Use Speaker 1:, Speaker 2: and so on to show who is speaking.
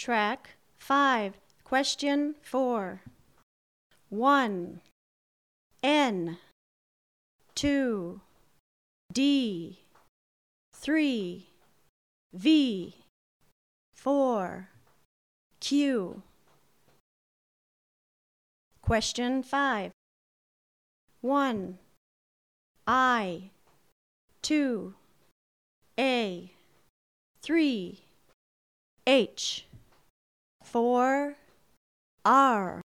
Speaker 1: Track 5. Question 4. 1. N. 2. D. 3. V. 4. Q. Question 5. 1. I. 2. A. 3. H. 4. R.